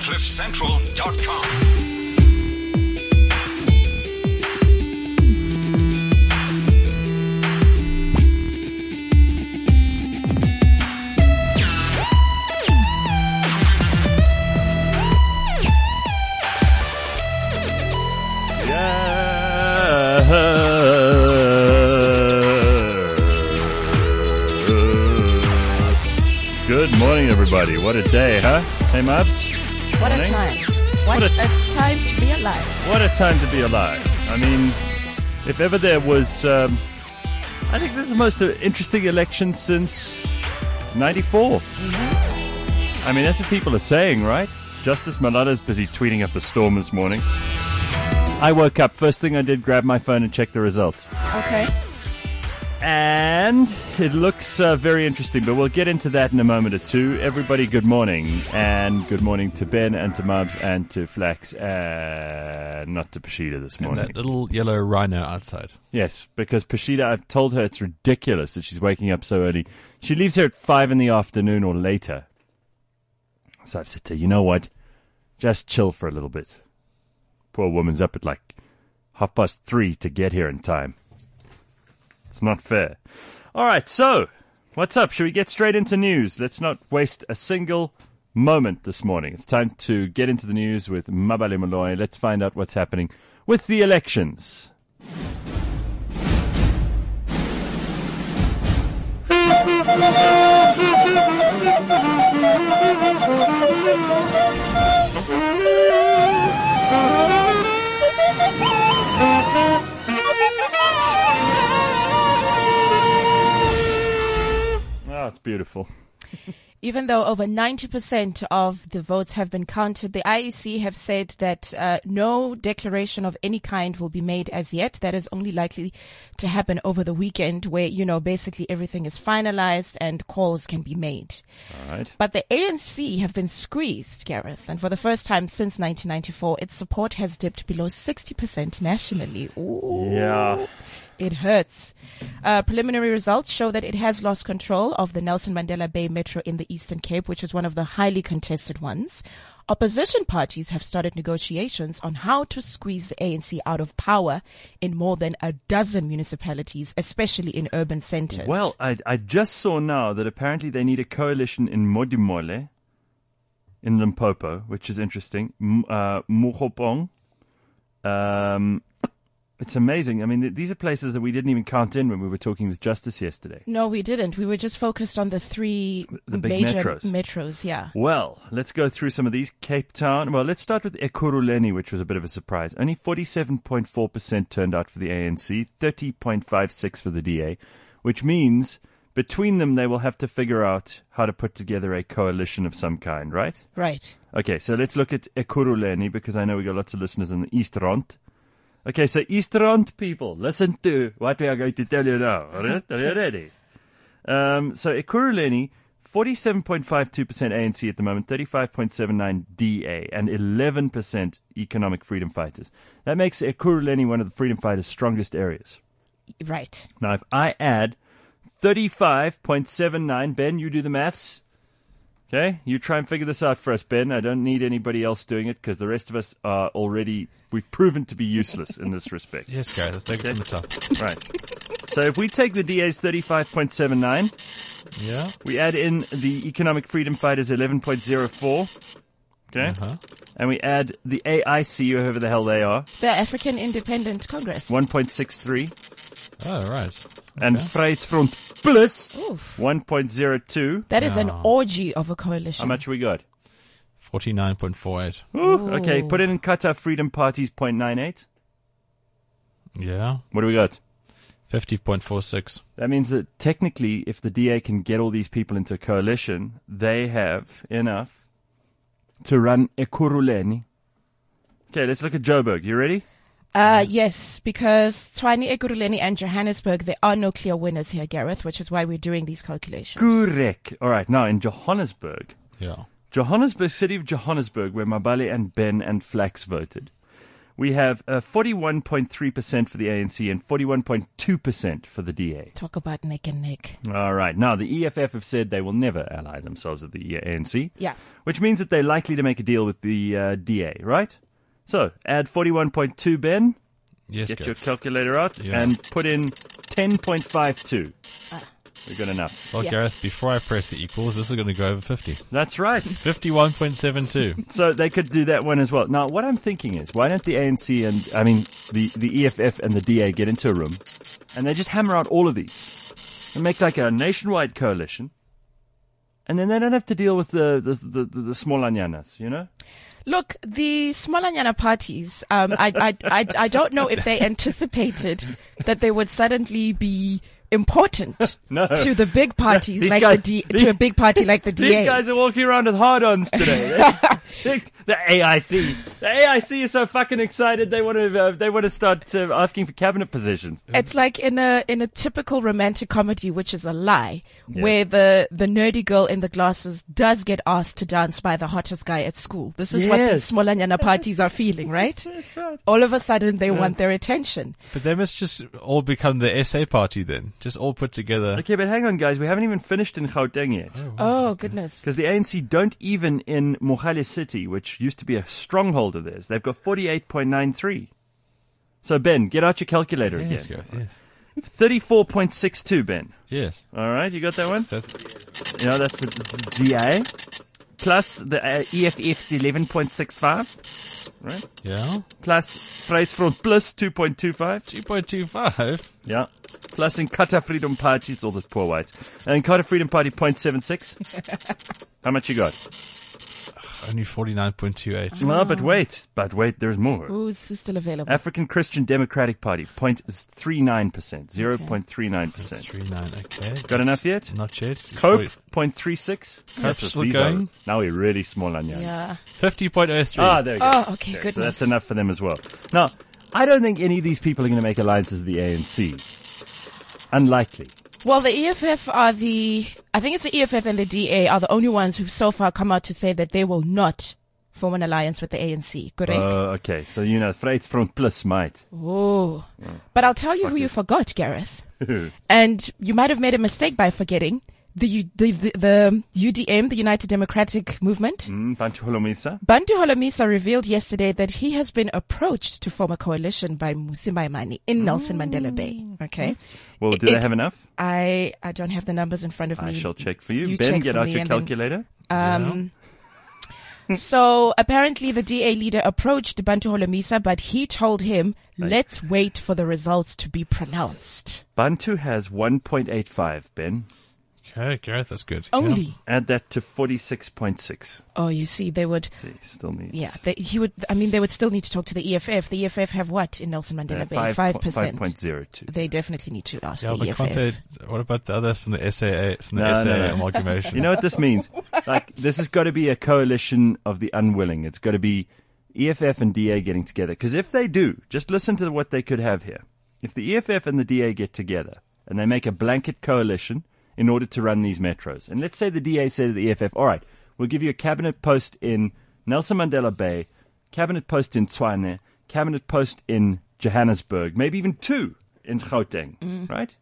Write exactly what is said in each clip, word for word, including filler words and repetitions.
cliff central dot com. Good morning, everybody. What a day, huh? Hey, Mabs? What morning. a time. What, What a, a- a time to be alive. What a time to be alive. I mean, if ever there was... Um, I think this is the most interesting election since ninety-four. Mm-hmm. I mean, that's what people are saying, right? Justice Malala's busy tweeting up a storm this morning. I woke up, first thing I did, grab my phone and check the results. Okay. And it looks uh, very interesting, but we'll get into that in a moment or two. Everybody, good morning. And good morning to Ben and to Mubs and to Flax and not to Pashida this And morning. that little yellow rhino outside. Yes, because Pashida, I've told her it's ridiculous that she's waking up so early. She leaves here at five in the afternoon or later. So I've said to her, you know what? Just chill for a little bit. Poor woman's up at like half past three to get here in time. It's not fair. All right, so what's up? Should we get straight into news? Let's not waste a single moment this morning. It's time to get into the news with Mabale Molloy. Let's find out what's happening with the elections. Oh, it's beautiful. Even though over ninety percent of the votes have been counted, the I E C have said that uh, no declaration of any kind will be made as yet. That is only likely to happen over the weekend where, you know, basically everything is finalized and calls can be made. All right. But the A N C have been squeezed, Gareth, and for the first time since nineteen ninety-four, its support has dipped below sixty percent nationally. Ooh. Yeah. It hurts. Uh, preliminary results show that it has lost control of the Nelson Mandela Bay Metro in the Eastern Cape, which is one of the highly contested ones. Opposition parties have started negotiations on how to squeeze the A N C out of power in more than a dozen municipalities, especially in urban centers. Well, I, I just saw now that apparently they need a coalition in Modimolle, in Limpopo, which is interesting. M- uh, Mokgopong. Um, it's amazing. I mean, th- these are places that we didn't even count in when we were talking with Justice yesterday. No, we didn't. We were just focused on the three The big major metros. metros, yeah. Well, let's go through some of these. Cape Town. Well, let's start with Ekurhuleni, which was a bit of a surprise. Only forty-seven point four percent turned out for the A N C, thirty point five six for the D A, which means between them they will have to figure out how to put together a coalition of some kind, right? Right. Okay, so let's look at Ekurhuleni because I know we got lots of listeners in the East Rand. Okay, so East Rand people, listen to what we are going to tell you now. All right? Are you ready? Um, so Ekurhuleni, forty-seven point five two percent A N C at the moment, thirty-five point seven nine D A, and eleven percent Economic Freedom Fighters. That makes Ekurhuleni one of the Freedom Fighters' strongest areas. Right. Now, if I add thirty-five point seven nine, Ben, you do the maths. Okay, you try and figure this out for us, Ben. I don't need anybody else doing it because the rest of us are already, we've proven to be useless in this respect. Yes, Gareth, let's take it from the top. Right. So if we take the D A's thirty-five point seven nine, Yeah? we add in the Economic Freedom Fighters eleven point zero four, okay, Uh-huh. and we add the A I C, whoever the hell they are, The African Independent Congress. one point six three, Oh, right. and Okay. Vryheidsfront Plus, Oof. one point zero two. That is an Yeah. orgy of a coalition. How much we got? forty-nine point four eight. Ooh, okay, put it in Qatar Freedom Party's zero point nine eight. Yeah. What do we got? fifty point four six. That means that technically, if the D A can get all these people into a coalition, they have enough to run Ekurhuleni. Okay, let's look at Joburg. You ready? Uh, yes, because Tshwane, Ekurhuleni, and Johannesburg, there are no clear winners here, Gareth, which is why we're doing these calculations. Correct. All right, now in Johannesburg, Yeah. Johannesburg, city of Johannesburg, where Mabale and Ben and Flax voted, we have uh, forty-one point three percent for the A N C and forty-one point two percent for the D A. Talk about neck and neck. All right. Now, the E F F have said they will never ally themselves with the A N C. Yeah. Which means that they're likely to make a deal with the uh, D A, right? So, add forty-one point two, Ben. Yes, Get Gareth. your calculator out Yeah. and put in ten point five two. We've got enough. Well, Yeah. Gareth, before I press the equals, this is going to go over fifty. That's right. fifty-one point seven two. So they could do that one as well. Now, what I'm thinking is, why don't the A N C and, I mean, the, the E F F and the D A get into a room and they just hammer out all of these and make like a nationwide coalition, and then they don't have to deal with the, the, the, the, the small anyanas, you know? Look, the Smolanyana parties, um, I, I, I, I don't know if they anticipated that they would suddenly be important No. to the big parties These like guys- the D, these- to a big party like the D A. These guys are walking around with hard-ons today. The A I C, the A I C is so fucking excited. They want to, uh, they want to start uh, asking for cabinet positions. It's like in a in a typical romantic comedy, which is a lie, where the the nerdy girl in the glasses does get asked to dance by the hottest guy at school. This is what the Yes. Smolanyana parties are feeling, right? That's right. All of a sudden, they want their attention. But they must just all become the S A party then. Just all put together. Okay, but hang on, guys. We haven't even finished in Gauteng yet. Oh goodness! Because the A N C don't even in Mogale City, which used to be a stronghold of theirs. They've got forty-eight point nine three. So, Ben, get out your calculator Yes, again. Gareth, yes. thirty-four point six two, Ben. Yes. All right, you got that one? That, You know, that's the D A. Plus the uh, E F F's eleven point six five. Right? yeah. Plus Vryheidsfront Plus two point two five. two point two five. Yeah. Plus in Qatar Freedom Party, it's all the poor whites. And in Qatar Freedom Party, zero point seven six. How much you got? Only forty-nine point two eight. No, but wait. But wait, there's more. Who's who's still available? African Christian Democratic Party, zero point three nine percent. zero point three nine percent. three nine. Okay. Got enough yet? Not yet. Cope, Wait, zero point three six. Cope's Yes, still these going? are- Now we're really small on you. Yeah. fifty point oh three. Ah, there we go. Oh, okay, There, goodness. So that's enough for them as well. Now, I don't think any of these people are going to make alliances with the A N C. Unlikely. Well, the E F F are the, I think it's the E F F and the D A are the only ones who've so far come out to say that they will not form an alliance with the A N C. Correct? Oh, okay. So, you know, Vryheidsfront Plus might. oh. But I'll tell you who you is- forgot, Gareth. And you might have made a mistake by forgetting the, U- the, the, the U D M, the United Democratic Movement. Mm, Bantu Holomisa. Bantu Holomisa revealed yesterday that he has been approached to form a coalition by Musi Maimane in Nelson Mandela Bay. Okay. Well, do It- they have enough? I, I don't have the numbers in front of me. I shall check for you. You Ben, check get for out me your and then- calculator. Um, so apparently the D A leader approached Bantu Holomisa, but he told him, let's wait for the results to be pronounced. Bantu has one point eight five, Ben. Okay, Gareth, that's good. Only. Yeah. Add that to forty-six point six. Oh, you see, they would, See, still needs. yeah, they, he would, I mean, they would still need to talk to the E F F. The E F F have what in Nelson Mandela Uh, Bay? five Five po- percent. five point zero two. They definitely need to ask Yeah, the but E F can't F. they, what about the others from the S A A, from the No, S A A no, no. amalgamation? You know what this means? Like, this has got to be a coalition of the unwilling. It's got to be E F F and D A getting together. Because if they do, just listen to what they could have here. If the E F F and the D A get together and they make a blanket coalition in order to run these metros, and let's say the D A said to the E F F, all right, we'll give you a cabinet post in Nelson Mandela Bay, cabinet post in Tshwane, cabinet post in Johannesburg, maybe even two in Gauteng, right?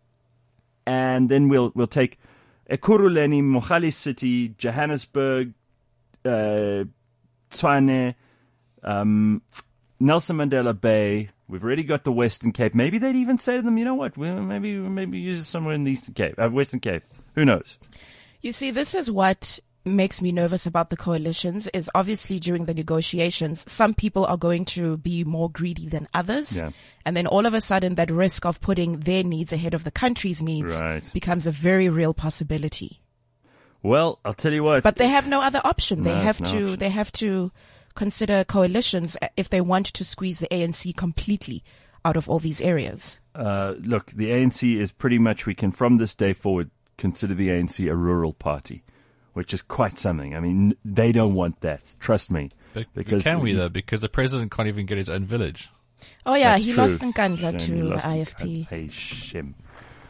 And then we'll we'll take Ekurhuleni, Mogale City, Johannesburg, uh, Tshwane, um, Nelson Mandela Bay. We've already got the Western Cape. Maybe they'd even say to them, you know what? Well, maybe maybe use it somewhere in the Eastern Cape, uh, Western Cape. Who knows? You see, this is what makes me nervous about the coalitions is obviously during the negotiations, some people are going to be more greedy than others. Yeah. And then all of a sudden that risk of putting their needs ahead of the country's needs Right. becomes a very real possibility. Well, I'll tell you what. But they have no other option. They No, have it's no to, option. they have to consider coalitions if they want to squeeze the A N C completely out of all these areas. Uh, look, the A N C is pretty much, we can from this day forward consider the A N C a rural party, which is quite something. I mean, they don't want that. Trust me. But Because can we we- though? Because the president can't even get his own village. Oh yeah, That's he true. lost Nkandla Shame he to lost I in F P. Hey, shim.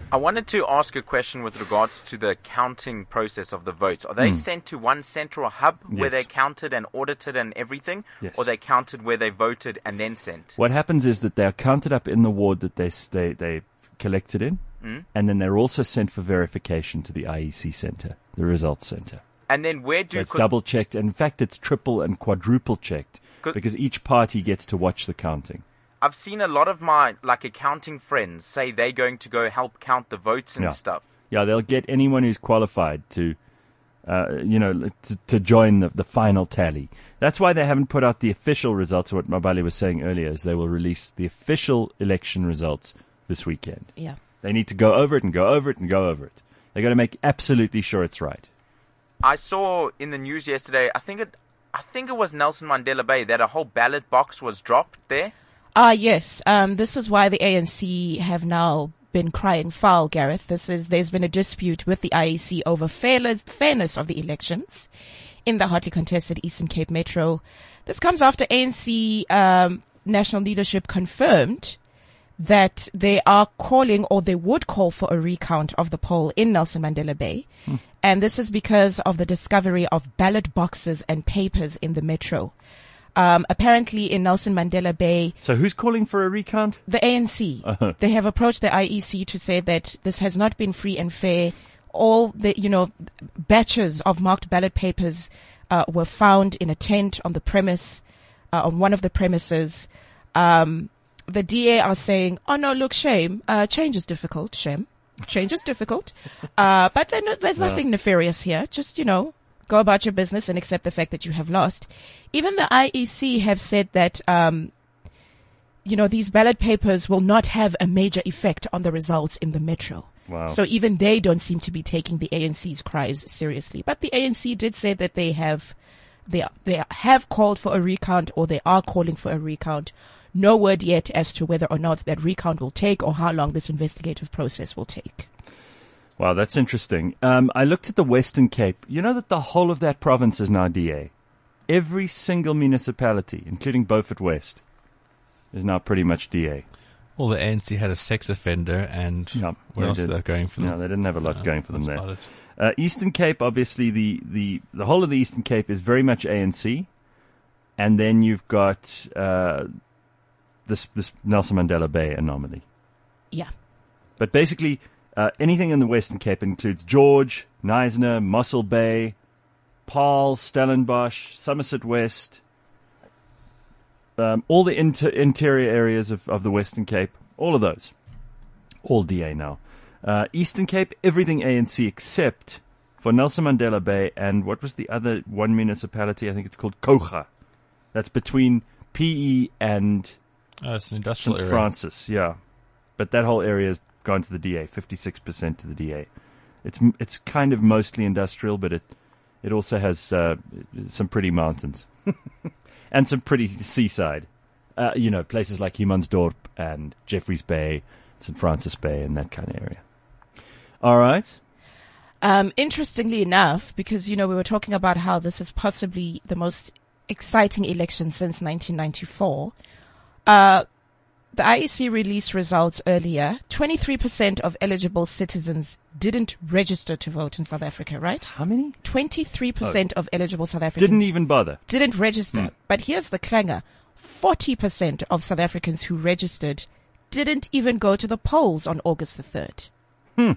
I wanted to ask a question with regards to the counting process of the votes. Are they sent to one central hub where Yes. they're counted and audited and everything? Yes. Or they counted where they voted and then sent? What happens is that they are counted up in the ward that they s- they they collected in, and then they're also sent for verification to the I E C center, the results center. And then where do So it's 'cause double checked. In fact, it's triple and quadruple checked Good. because each party gets to watch the counting. I've seen a lot of my like accounting friends say they're going to go help count the votes and Yeah. stuff. Yeah, they'll get anyone who's qualified to, uh, you know, to, to join the, the final tally. That's why they haven't put out the official results. What Mabali was saying earlier is they will release the official election results this weekend. Yeah. They need to go over it and go over it and go over it. They got to make absolutely sure it's right. I saw in the news yesterday, I think it I think it was Nelson Mandela Bay that a whole ballot box was dropped there. Ah, yes. Um, this is why the A N C have now been crying foul, Gareth. This is, there's been a dispute with the I E C over fairness, fairness of the elections in the hotly contested Eastern Cape Metro. This comes after A N C, um, national leadership confirmed that they are calling, or they would call for a recount of the poll in Nelson Mandela Bay. Hmm. And this is because of the discovery of ballot boxes and papers in the metro. Um, apparently in Nelson Mandela Bay, So who's calling for a recount? the A N C, Uh-huh. they have approached the I E C to say that this has not been free and fair. All the, you know, batches of marked ballot papers, uh, were found in a tent on the premise, uh, on one of the premises. Um, the D A are saying, oh no, look, shame, uh, change is difficult, shame. Change is difficult. Uh, but then there's nothing nefarious here. Just, you know, go about your business and accept the fact that you have lost. Even the I E C have said that, um, you know, these ballot papers will not have a major effect on the results in the metro. Wow. So even they don't seem to be taking the A N C's cries seriously. But the A N C did say that they have, they, they have called for a recount, or they are calling for a recount. No word yet as to whether or not that recount will take, or how long this investigative process will take. Wow, that's interesting. Um, I looked at the Western Cape. You know that the whole of that province is now D A. Every single municipality, including Beaufort West, is now pretty much D A. Well, the A N C had a sex offender, and Yeah, where they else did. is that going for them? No, they didn't have a lot No, going for them that's there. about it. Uh, Eastern Cape, obviously, the, the, the whole of the Eastern Cape is very much A N C. And then you've got uh, this this Nelson Mandela Bay anomaly. Yeah. But basically, uh, anything in the Western Cape includes George, Knysna, Mossel Bay, Paarl, Stellenbosch, Somerset West, um, all the inter- interior areas of, of the Western Cape, all of those, all D A now. Uh, Eastern Cape, everything A N C except for Nelson Mandela Bay and what was the other one municipality? I think it's called Kocha. That's between P E and Oh, it's an industrial Saint area. Francis, yeah. But that whole area has gone to the D A, fifty-six percent to the D A. It's it's kind of mostly industrial, but it it also has uh, some pretty mountains and some pretty seaside. Uh, you know, places like Humansdorp and Jeffreys Bay, Saint Francis Bay, and that kind of area. All right. Um, interestingly enough, because, you know, we were talking about how this is possibly the most exciting election since nineteen ninety-four. Uh, the I E C released results earlier. twenty-three percent of eligible citizens didn't register to vote in South Africa, right? How many? twenty-three percent of eligible South Africans Didn't even bother. didn't register. But here's the clanger. forty percent of South Africans who registered didn't even go to the polls on August the third. Hmm.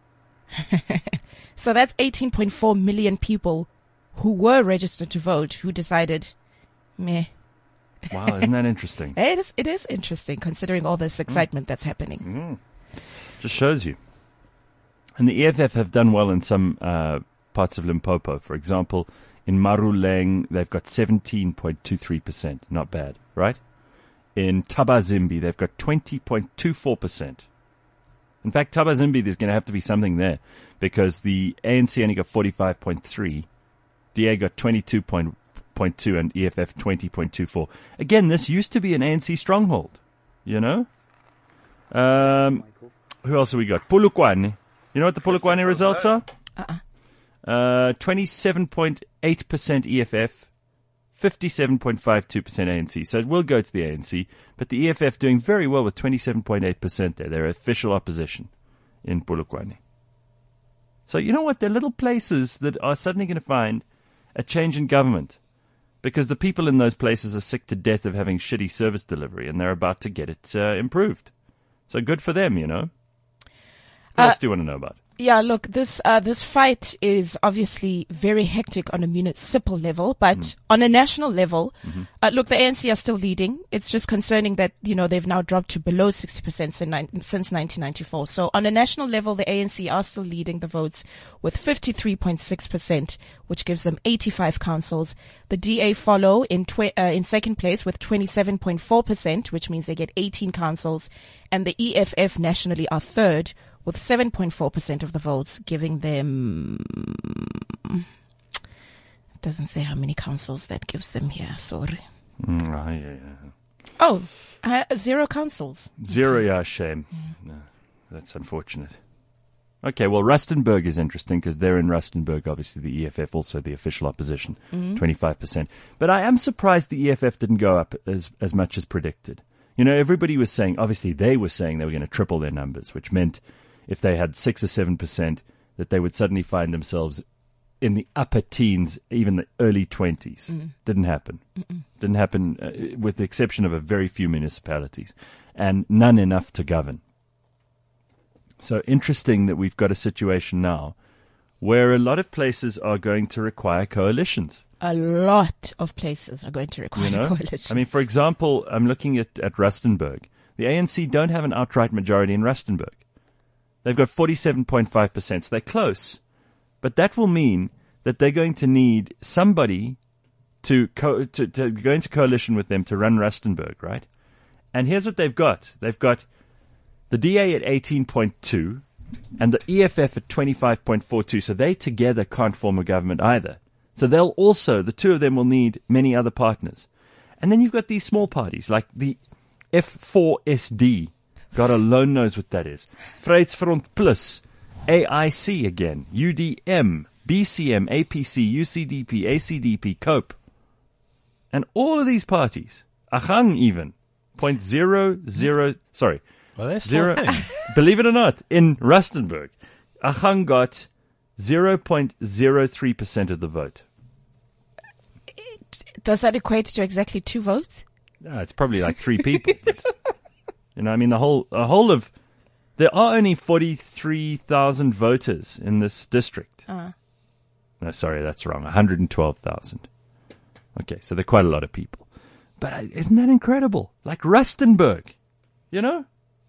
So that's eighteen point four million people who were registered to vote who decided, meh. Wow, isn't that interesting? It is, it is interesting considering all this excitement that's happening. Just shows you. And the E F F have done well in some uh, parts of Limpopo. For example, in Maruleng, they've got seventeen point two three percent. Not bad, right? In Tabazimbi, they've got twenty point two four percent. In fact, Tabazimbi, there's going to have to be something there because the A N C only got forty-five point three, D A got twenty-two point two, and E F F twenty point two four. Again, this used to be an A N C stronghold, you know? Um, who else have we got? Polokwane. You know what the Polokwane results are? Uh-uh. Uh, twenty-seven point eight percent E F F, fifty-seven point five two percent A N C. So it will go to the A N C, but the E F F doing very well with twenty-seven point eight percent there. They're official opposition in Polokwane. So you know what? They're little places that are suddenly going to find a change in government because the people in those places are sick to death of having shitty service delivery and they're about to get it uh, improved. So good for them, you know. What Uh, else do you want to know about? Yeah, look, this uh, this fight is obviously very hectic on a municipal level, but Mm. on a national level, Mm-hmm. uh, look, the A N C are still leading. It's just concerning that, you know, they've now dropped to below sixty percent since, nine, since nineteen ninety-four. So on a national level, the A N C are still leading the votes with fifty-three point six percent, which gives them eighty-five councils. The D A follow in tw- uh, in second place with twenty-seven point four percent, which means they get eighteen councils. And the E F F nationally are third with seven point four percent of the votes, giving them, it doesn't say how many councils that gives them here, sorry. Mm, ah, yeah, yeah. Oh, uh, zero councils. Zero, yeah, shame. No, that's unfortunate. Okay, well, Rustenburg is interesting because they're in Rustenburg, obviously the E F F, also the official opposition, twenty-five percent. But I am surprised the E F F didn't go up as, as much as predicted. You know, everybody was saying, obviously they were saying they were going to triple their numbers, which meant if they had six or seven percent, that they would suddenly find themselves in the upper teens, even the early twenties. Mm. Didn't happen. Mm-mm. Didn't happen, uh, with the exception of a very few municipalities, and none enough to govern. So interesting that we've got a situation now where a lot of places are going to require coalitions. A lot of places are going to require You know? coalitions. I mean, for example, I'm looking at, at Rustenburg. The A N C don't have an outright majority in Rustenburg. They've got forty-seven point five percent, so they're close. But that will mean that they're going to need somebody to, co- to, to go into coalition with them to run Rustenburg, right? And here's what they've got. They've got the D A at eighteen point two and the E F F at twenty-five point four two, so they together can't form a government either. So they'll also, the two of them will need many other partners. And then you've got these small parties like the F four S D. God alone knows what that is. Vryheidsfront Plus, A I C again, U D M, B C M, A P C, U C D P, A C D P, COPE. And all of these parties, Ahang even, point zero zero, sorry, Well, that's still zero, a thing. believe it or not, in Rustenburg, Ahang got zero point zero three percent of the vote. Does that equate to exactly two votes? No, it's probably like three people. But, you know, I mean, the whole, a whole of, there are only forty-three thousand voters in this district. Uh. No, sorry, that's wrong. one hundred twelve thousand. Okay, so there are quite a lot of people. But uh, isn't that incredible? Like Rustenburg, you know?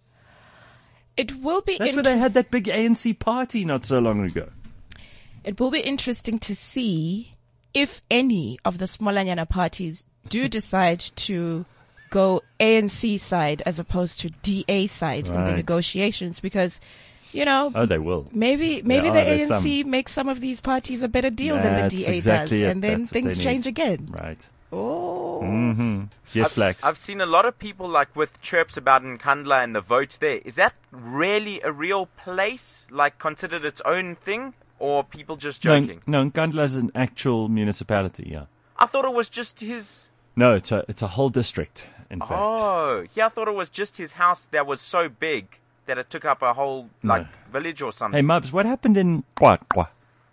It will be That's int- where they had that big A N C party not so long ago. It will be interesting to see if any of the Smolanyana parties do decide to go A N C side as opposed to D A side in the Right. negotiations, because, you know, Oh, they will. maybe maybe are, the there's A N C makes some of these parties a better deal than the That's D A exactly does, it. and then That's what things they change need. again. Right. Oh, Mm-hmm. Yes, I've, Flax. I've seen a lot of people like with chirps about Nkandla and the votes there. Is that really a real place, like considered its own thing, or people just no, joking? no, Nkandla is an actual municipality, yeah. I thought it was just his. No, it's a, it's a whole district, in fact. Oh, yeah, I thought it was just his house that was so big that it took up a whole like No. village or something. Hey, Mubs, what happened in Qwaqwa?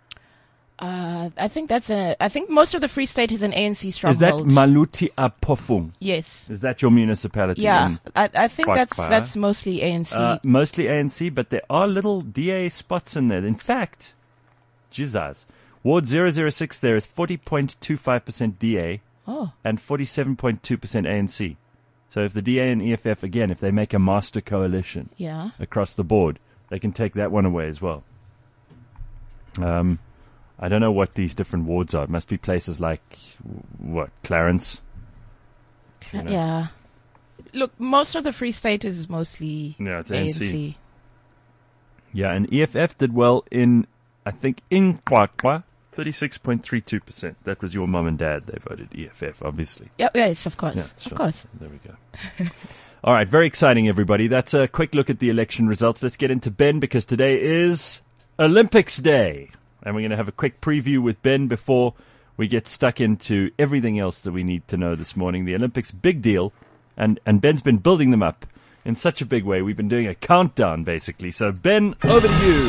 uh, I think that's a. I think most of the Free State is an A N C Is that stronghold. Maluti Apofung? yes. Is that your municipality? Yeah, in- I, I think that's Qwaqwa? that's mostly A N C. Uh, mostly A N C, but there are little D A spots in there. In fact, Jesus, Ward zero zero six there is forty point two five percent D A oh, and forty-seven point two percent A N C. So if the D A and E F F, again, if they make a master coalition yeah. across the board, they can take that one away as well. Um, I don't know what these different wards are. It must be places like, what, Clarence? You know? Yeah. Look, most of the Free State is mostly Yeah, it's A N A N C. C. Yeah, and E F F did well in, I think, in Qwaqwa, thirty-six point three two percent. That was your mum and dad. They voted E F F, obviously. Yeah, yes, of course. Yeah, Of sure. course. There we go. All right, very exciting, everybody. That's a quick look at the election results. Let's get into Ben, because today is Olympics Day. And we're going to have a quick preview with Ben before we get stuck into everything else that we need to know this morning. The Olympics, big deal. And, and Ben's been building them up in such a big way. We've been doing a countdown, basically. So, Ben, over to you.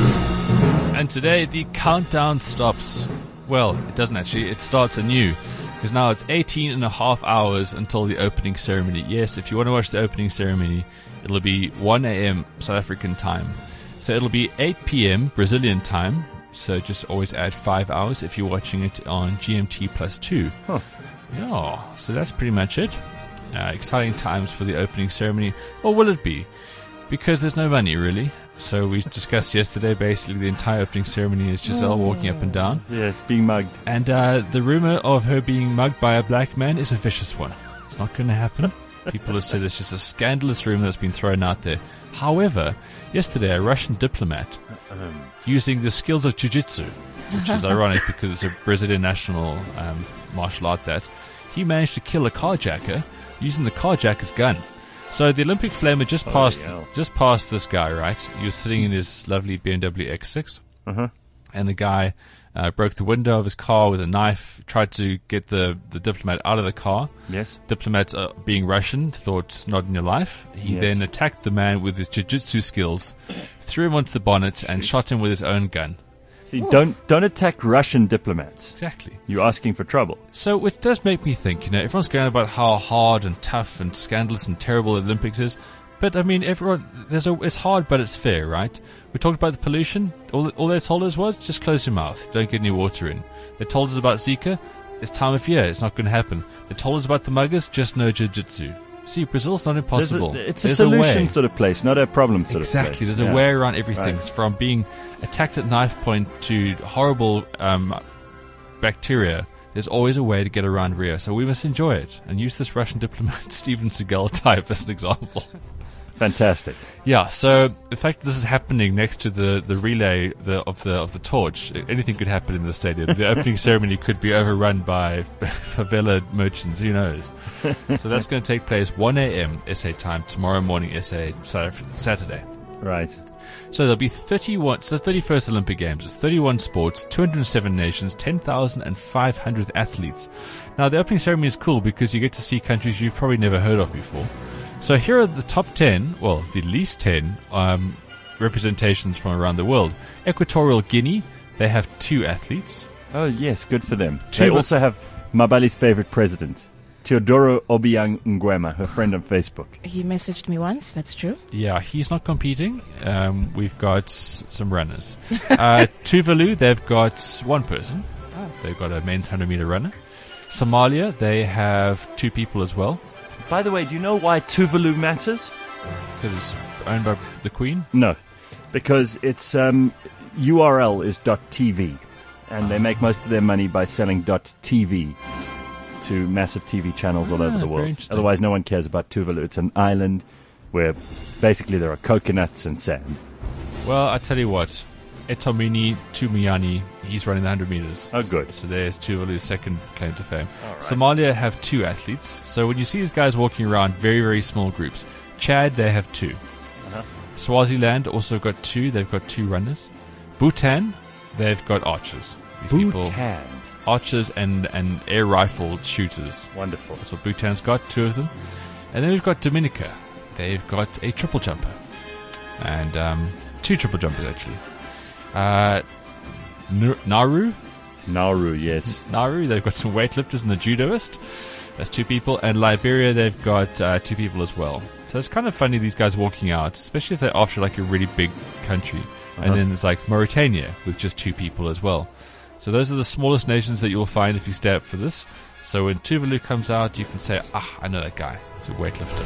And today the countdown stops. Well, it doesn't actually. It starts anew. Because now it's eighteen and a half hours until the opening ceremony. Yes, if you want to watch the opening ceremony, it'll be one a.m. South African time. So it'll be eight p.m. Brazilian time. So just always add five hours if you're watching it on G M T plus two. Huh. Yeah, so that's pretty much it. Uh, exciting times for the opening ceremony. Or will it be? Because there's no money, really. So we discussed yesterday, basically the entire opening ceremony is Giselle walking up and down. Yes, being mugged. And uh, the rumor of her being mugged by a black man is a vicious one. It's not going to happen. People have said it's just a scandalous rumor that's been thrown out there. However, yesterday a Russian diplomat, Um, using the skills of jiu-jitsu, which is ironic because it's a Brazilian national um, martial art, that he managed to kill a carjacker using the carjacker's gun. So the Olympic flame had just passed, hell. just passed this guy, right? He was sitting in his lovely B M W X six, uh-huh. and the guy uh, broke the window of his car with a knife, tried to get the, the diplomat out of the car. Yes. Diplomat, uh, being Russian, thought, not in your life. He Yes. then attacked the man with his jiu-jitsu skills, threw him onto the bonnet, and shot him with his own gun. See, don't don't attack Russian diplomats. Exactly. You're asking for trouble. So it does make me think, you know, everyone's going about how hard and tough and scandalous and terrible the Olympics is. But, I mean, everyone, there's a, it's hard, but it's fair, right? We talked about the pollution. All, all they told us was, just close your mouth. Don't get any water in. They told us about Zika. It's time of year. It's not going to happen. They told us about the muggers. Just no jiu-jitsu. See, Brazil's not impossible. There's a, it's a There's solution way. sort of place, not a problem sort Exactly. of place. There's a Yeah. way around everything. Right. From being attacked at knife point to horrible um, bacteria. There's always a way to get around Rio. So we must enjoy it and use this Russian diplomat Steven Seagal type as an example. Fantastic. Yeah, so the fact that this is happening next to the, the relay the, of the of the torch, anything could happen in the stadium. The opening ceremony could be overrun by favela merchants, who knows? So that's going to take place one a.m. S A time, tomorrow morning S A Saturday. Right. So there'll be thirty-one, so the thirty-first Olympic Games, it's thirty-one sports, two hundred seven nations, ten thousand five hundred athletes. Now the opening ceremony is cool because you get to see countries you've probably never heard of before. So here are the top ten, well, the least ten um, representations from around the world. Equatorial Guinea, they have two athletes. Oh, yes, good for them. Two They of- also have Mabali's favorite president, Teodoro Obiang Nguema, her friend on Facebook. He messaged me once, that's true. Yeah, he's not competing. Um, we've got s- some runners. Uh, Tuvalu, they've got one person. They've got a men's one hundred meter runner. Somalia, they have two people as well. By the way, do you know why Tuvalu matters? Because it's owned by the Queen. No, because its um, U R L is .tv, and they make most of their money by selling .tv to massive T V channels all Ah, over the very world. interesting. Otherwise, no one cares about Tuvalu. It's an island where basically there are coconuts and sand. Well, I tell you what, Etomini Tumiani, he's running the one hundred meters. Oh, good. So there's Tuvalu's second claim to fame. All right. Somalia have two athletes. So when you see these guys walking around, very, very small groups. Chad, they have two. Uh-huh. Swaziland also got two. They've got two runners. Bhutan, they've got archers. These people, Bhutan. archers and, and air rifle shooters. Wonderful. That's what Bhutan's got, two of them. And then we've got Dominica. They've got a triple jumper. And um, two triple jumpers, actually. Uh, N- Nauru, Nauru, yes. Nauru, they've got some weightlifters and a judoist. That's two people. And Liberia, they've got uh, two people as well. So it's kind of funny, these guys walking out, especially if they're after like a really big country. Uh-huh. And then there's like Mauritania with just two people as well. So those are the smallest nations that you'll find if you stay up for this. So when Tuvalu comes out, you can say, ah, I know that guy. He's a weightlifter.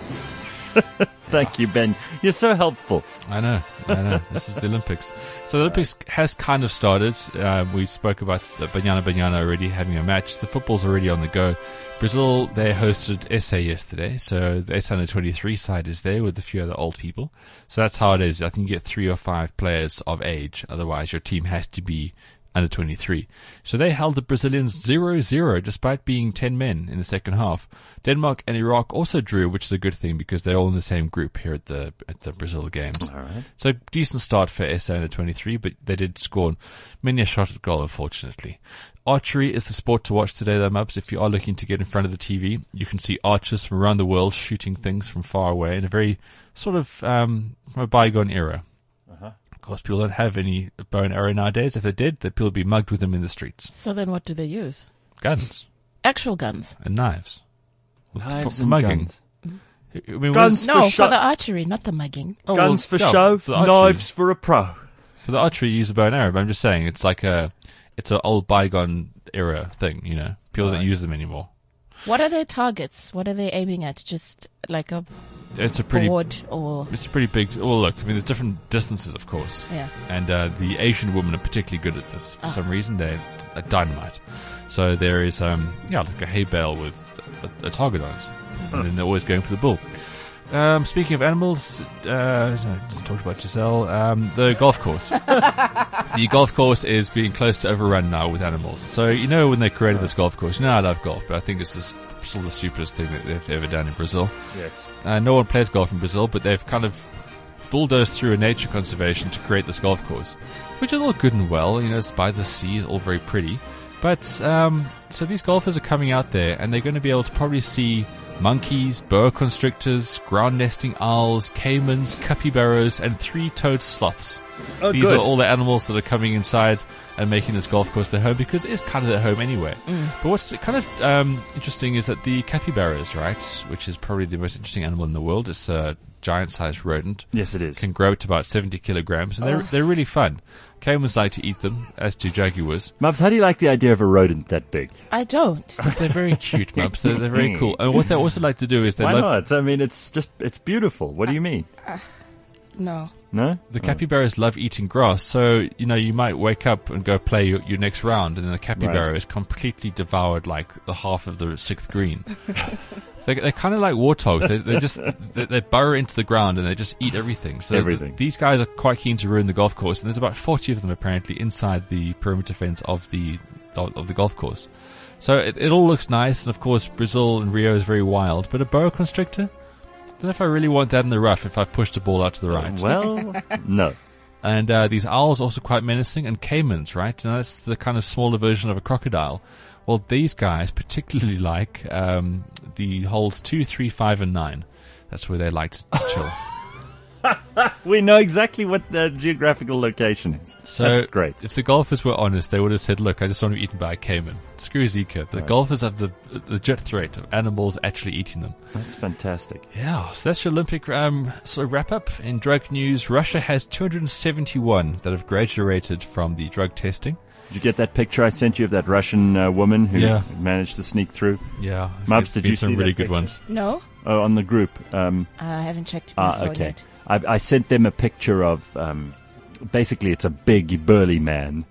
Thank you, Ben. You're so helpful. I know, I know. This is the Olympics. So the Olympics has kind of started. Um, we spoke about the Banyana Banyana already having a match. The football's already on the go. Brazil, they hosted S A yesterday, so the S A twenty-three side is there with a few other old people. So that's how it is. I think you get three or five players of age. Otherwise, your team has to be under twenty-three. So they held the Brazilians zero zero despite being ten men in the second half. Denmark and Iraq also drew, which is a good thing because they're all in the same group here at the at the Brazil games. All right. So decent start for S A under twenty-three, but they did score many a shot at goal, unfortunately. Archery is the sport to watch today, though, Mubs. If you are looking to get in front of the T V, you can see archers from around the world shooting things from far away in a very sort of um, from a bygone era. Uh-huh. Of course, people don't have any bow and arrow nowadays. If they did, the people would be mugged with them in the streets. So then what do they use? Guns Actual guns. and knives. Knives for and mugging. guns. I mean, Guns No, for, for show. the archery, not the mugging. Oh, Guns well, for yeah, show. for the archery. Knives for a pro. For the archery, you use a bow and arrow. But I'm just saying, it's like a, it's an old bygone era thing. You know, people don't use them anymore. What are their targets? What are they aiming at? Just like a It's a pretty, board or... it's a pretty big. Well, look, I mean, there's different distances, of course. Yeah. And uh, the Asian women are particularly good at this. For some reason, they're a dynamite. So there is, um, yeah, like a hay bale with a, a target on it, and then they're always going for the bull. Um, speaking of animals, uh, I talked about Giselle. Um, the golf course. The golf course is being close to overrun now with animals. So you know when they created this golf course, you know I love golf, but I think this is still the stupidest thing that they've ever done in Brazil. Yes. Uh, no one plays golf in Brazil, but they've kind of bulldozed through a nature conservation to create this golf course, which is all good and well. You know, it's by the sea, it's all very pretty. But, um, so these golfers are coming out there and they're going to be able to probably see monkeys, boa constrictors, ground nesting owls, caimans, capybaras, and three-toed sloths. Oh, These good. are all the animals that are coming inside and making this golf course their home, because it is kind of their home anyway. But what's kind of um, interesting is that the capybaras, right, which is probably the most interesting animal in the world, it's a giant-sized rodent, Yes, it is. can grow to about seventy kilograms, and they're, they're really fun. Caimans like to eat them, as do jaguars. Mubs, how do you like the idea of a rodent that big? I don't. But they're very cute, Mubs. They're, they're very cool. And what they also like to do is they Why love... not? I mean, it's just, it's beautiful. What do you mean? No. No? The capybaras love eating grass, so, you know, you might wake up and go play your, your next round, and then the capybara Right. is completely devoured like the half of the sixth green. they, they're kind of like warthogs. They, they just, they, they burrow into the ground and they just eat everything. So Everything. th- these guys are quite keen to ruin the golf course, and there's about forty of them apparently inside the perimeter fence of the, of, of the golf course. So it, it all looks nice, and of course Brazil and Rio is very wild, but a boa constrictor? Don't know if I really want that in the rough if I've pushed the ball out to the right. Well, no. And uh, these owls are also quite menacing, and caimans, right? And that's the kind of smaller version of a crocodile. Well, these guys particularly like um, the holes two, three, five, and nine. That's where they like to chill. We know exactly what the geographical location is. So That's great. if the golfers were honest, they would have said, look, I just want to be eaten by a caiman. Screw Zika. The golfers have the legit threat of animals actually eating them. That's fantastic. Yeah, so that's your Olympic um, sort of wrap-up. In drug news, Russia has two hundred seventy-one that have graduated from the drug testing. Did you get that picture I sent you of that Russian uh, woman who Yeah. managed to sneak through? Yeah. Mubs, there's did been you some see really that good picture? ones. No? Oh, on the group. Um, I haven't checked my ah, phone okay. yet. I, I sent them a picture of, um, basically it's a big, burly man.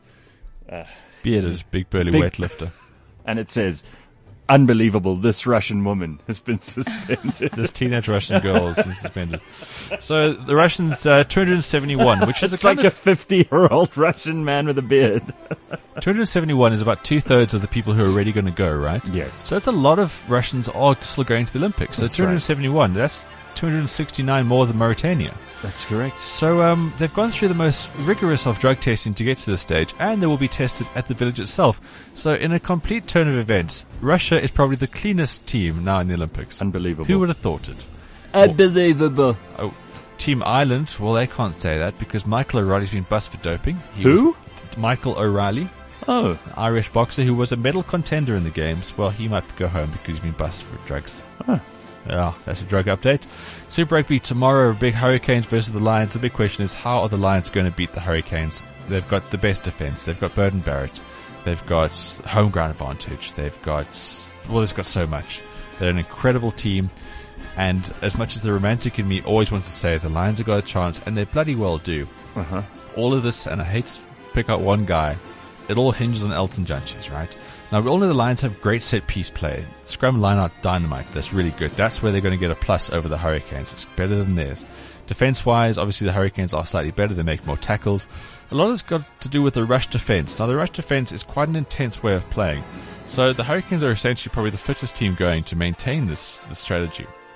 Bearded, big burly Big- weightlifter. And it says, unbelievable, this Russian woman has been suspended. This teenage Russian girl has been suspended. So the Russians, uh, two hundred seventy-one, which is It's a kind like a of, fifty-year-old Russian man with a beard. two hundred seventy-one is about two-thirds of the people who are already going to go, right? Yes. So that's a lot of Russians are still going to the Olympics. So That's two hundred seventy-one, that's two hundred sixty-nine more than Mauritania. That's correct. So um, they've gone through the most rigorous of drug testing to get to this stage, and they will be tested at the village itself. So in a complete turn of events, Russia is probably the cleanest team now in the Olympics. Unbelievable. Who would have thought it? Unbelievable. Oh, Team Ireland, well, they can't say that because Michael O'Reilly's been bust for doping. He Who? was- Michael O'Reilly, Oh, an Irish boxer who was a medal contender in the games. Well, he might go home because he's been bust for drugs. Huh. Yeah, that's a drug update. Super Rugby tomorrow, big Hurricanes versus the Lions. The big question is, how are the Lions going to beat the Hurricanes? They've got the best defense. They've got Burden Barrett. They've got home ground advantage. They've got, well, they've got so much. They're an incredible team. And as much as the romantic in me always wants to say the Lions have got a chance, and they bloody well do. uh-huh. All of this, and I hate to pick out one guy, it all hinges on Elton Jantjies, right? Now, we all know the Lions have great set-piece play. Scrum line-out dynamite, that's really good. That's where they're going to get a plus over the Hurricanes. It's better than theirs. Defense-wise, obviously the Hurricanes are slightly better. They make more tackles. A lot of it's got to do with the rush defense. Now, the rush defense is quite an intense way of playing. So the Hurricanes are essentially probably the fittest team going to maintain this, this strategy.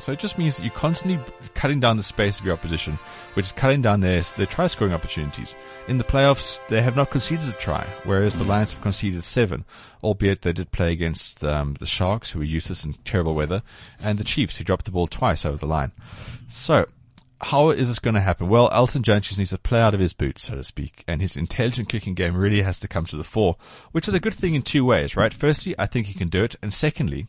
So it just means that you're constantly cutting down the space of your opposition, which is cutting down their, their try scoring opportunities. In the playoffs, they have not conceded a try, whereas the Lions have conceded seven, albeit they did play against um, the Sharks, who were useless in terrible weather, and the Chiefs, who dropped the ball twice over the line. So, how is this going to happen? Well, Elton Jantjies needs to play out of his boots, so to speak, and his intelligent kicking game really has to come to the fore, which is a good thing in two ways, right? Firstly, I think he can do it, and secondly,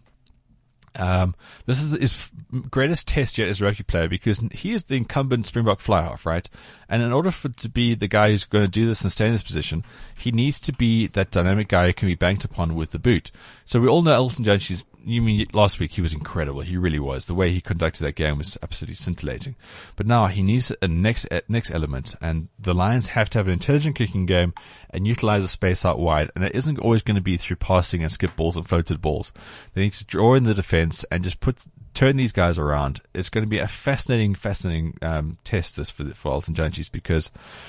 Um, this is his greatest test yet as a rugby player, because he is the incumbent Springbok fly-half, right? And in order for to be the guy who's going to do this and stay in this position, he needs to be that dynamic guy who can be banked upon with the boot. So we all know Elton Jantjies. You mean last week he was incredible. He really was. The way he conducted that game was absolutely scintillating. But now he needs a next next element, and the Lions have to have an intelligent kicking game and utilize the space out wide. And it isn't always going to be through passing and skip balls and floated balls. They need to draw in the defense and just put turn these guys around. It's going to be a fascinating, fascinating um, test this for for Elton Jantjies, because